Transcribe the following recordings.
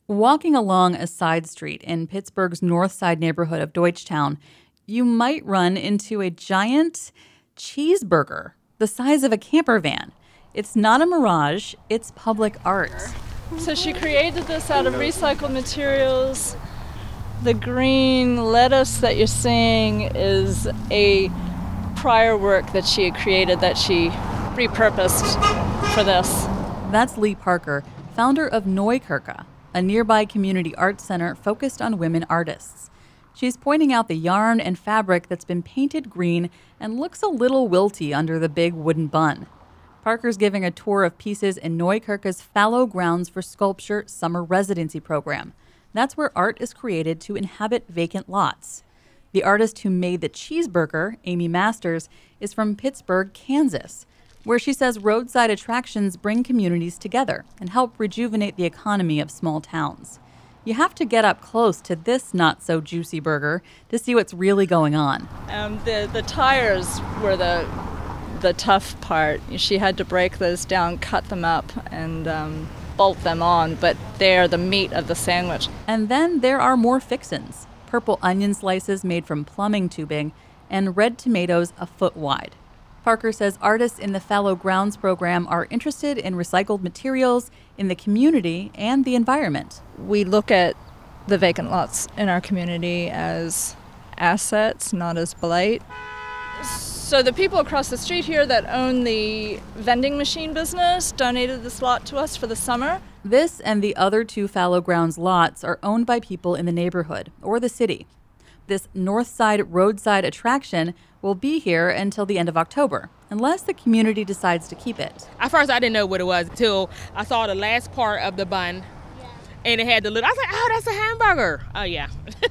Walking along a side street in Pittsburgh's North Side neighborhood of Deutschtown, you might run into a giant cheeseburger the size of a camper van. It's not a mirage, it's public art. So she created this out of recycled materials. The green lettuce that you're seeing is a prior work that she had created that she repurposed for this. That's Lee Parker, founder of Neukirche, a nearby community art center focused on women artists. She's pointing out the yarn and fabric that's been painted green and looks a little wilty under the big wooden bun. Parker's giving a tour of pieces in Neukirche's Fallow Grounds for Sculpture summer residency program. That's where art is created to inhabit vacant lots. The artist who made the cheeseburger, Amy Masters, is from Pittsburgh, Kansas, where she says roadside attractions bring communities together and help rejuvenate the economy of small towns. You have to get up close to this not-so-juicy burger to see what's really going on. The tires were the tough part. She had to break those down, cut them up, and bolt them on, but they're the meat of the sandwich. And then there are more fixins, purple onion slices made from plumbing tubing, and red tomatoes a foot wide. Parker says artists in the Fallow Grounds program are interested in recycled materials, in the community, and the environment. We look at the vacant lots in our community as assets, not as blight. So the people across the street here that own the vending machine business donated this lot to us for the summer. This and the other two Fallow Grounds lots are owned by people in the neighborhood or the city. This North Side roadside attraction will be here until the end of October, unless the community decides to keep it. At first, I didn't know what it was until I saw the last part of the bun, and it had the little, I was like, oh, that's a hamburger. Oh, yeah.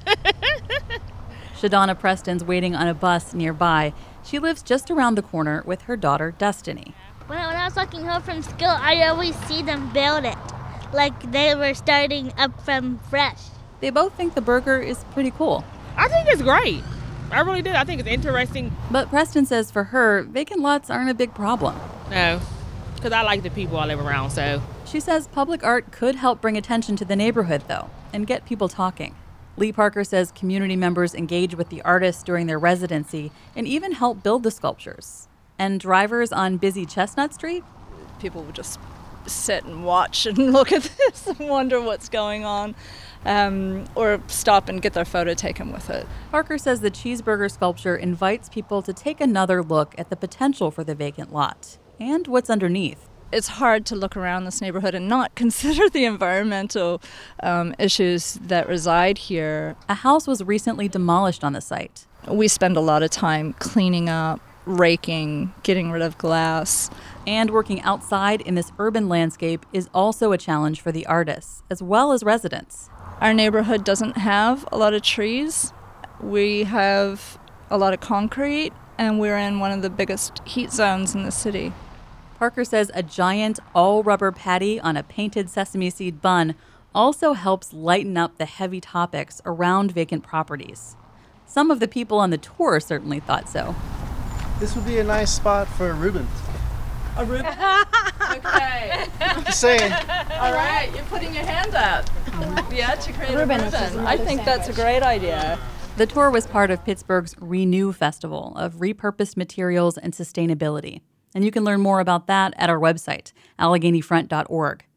Shadonna Preston's waiting on a bus nearby. She lives just around the corner with her daughter, Destiny. When I was walking home from school, I always see them build it, like they were starting up from fresh. They both think the burger is pretty cool. I think it's great. I really do. I think it's interesting. But Preston says for her, vacant lots aren't a big problem. No, because I like the people I live around, so. She says public art could help bring attention to the neighborhood, though, and get people talking. Lee Parker says community members engage with the artists during their residency and even help build the sculptures. And drivers on busy Chestnut Street? People would just sit and watch and look at this and wonder what's going on. Or stop and get their photo taken with it. Parker says the cheeseburger sculpture invites people to take another look at the potential for the vacant lot and what's underneath. It's hard to look around this neighborhood and not consider the environmental issues that reside here. A house was recently demolished on the site. We spend a lot of time cleaning up, raking, getting rid of glass. And working outside in this urban landscape is also a challenge for the artists, as well as residents. Our neighborhood doesn't have a lot of trees. We have a lot of concrete, and we're in one of the biggest heat zones in the city. Parker says a giant all-rubber patty on a painted sesame seed bun also helps lighten up the heavy topics around vacant properties. Some of the people on the tour certainly thought so. This would be a nice spot for a Reuben. A Reuben? Okay. Just saying. All right, you're putting your hand up. Yeah, to create a Reuben. I think that's a great idea. The tour was part of Pittsburgh's Renew Festival of repurposed materials and sustainability. And you can learn more about that at our website, AlleghenyFront.org.